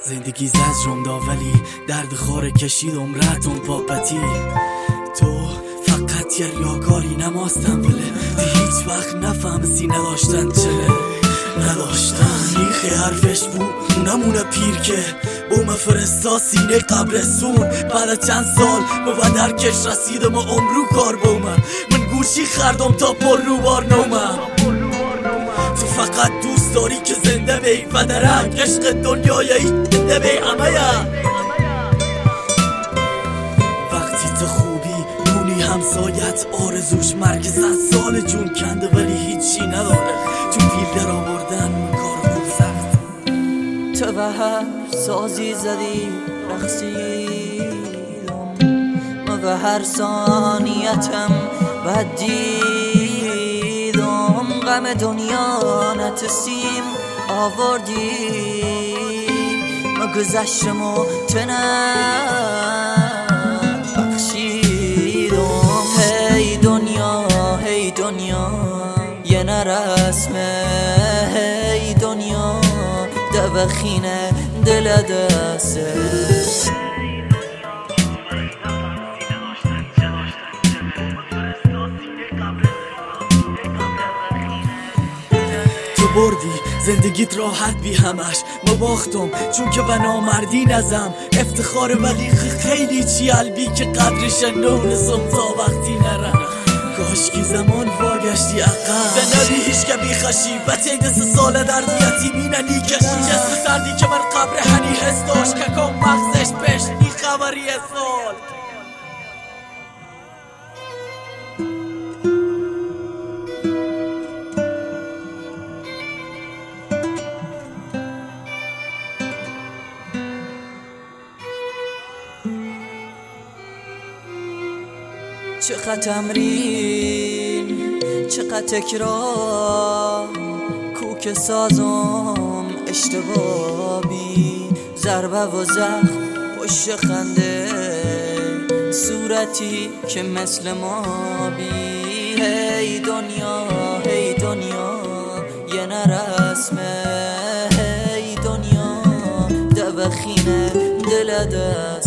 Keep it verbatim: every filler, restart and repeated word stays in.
زندگی زجرم دا ولی درد خاره کشید عمرتون پاپتی. تو فقط یه ریاکاری نماستن وله دی هیچ وقت نفهم سینه داشتن چله نداشتن میخه حرفش بود اونمونه پیر که بوم فرستا سینه قبرستون. بعد چند سال ما با درکش رسیدم و عمرو کار بومم من گوشی خردم تا پر رو بار نومم. تو فقط دوست داری که زنده بی و درک عشق دنیایی زنده بی همه وقتی تو خوبی دونی همسایت آرزوش مرگ زن سال جون کنده ولی هیچی نداره چون پیل در آوردن کار خوب سخت. تو به هر سازی زدی رقصیدم و به هر ثانیتم بدیدم غم دنیا نتسیم آوردی ما گذشتم و تنم بخشیدم. هی دنیا هی دنیا یه نرسمه هی دنیا دبخینه دل دسته. تو بردی زندگیت راحت بی همش ما باختم چون که به نامردی نزم افتخار ولی خیلی چی البی که قدرش نونسم تا وقتی نرم. کاش کی زمان واگشتی عقب به نبی هیچ که بی خشی و تیده سه ساله درد یتیمی ننی کشی جسم سردی که من قبر هنی حس داشت که کم مغزش پش نی خبری سال. چقدر تمرین چقدر تکرار کوک سازم اشتبابی ضربه و زخم پشت خنده صورتی که مثل ما بی. هی دنیا هی دنیا یه نرسمه هی دنیا دبخینه دل دست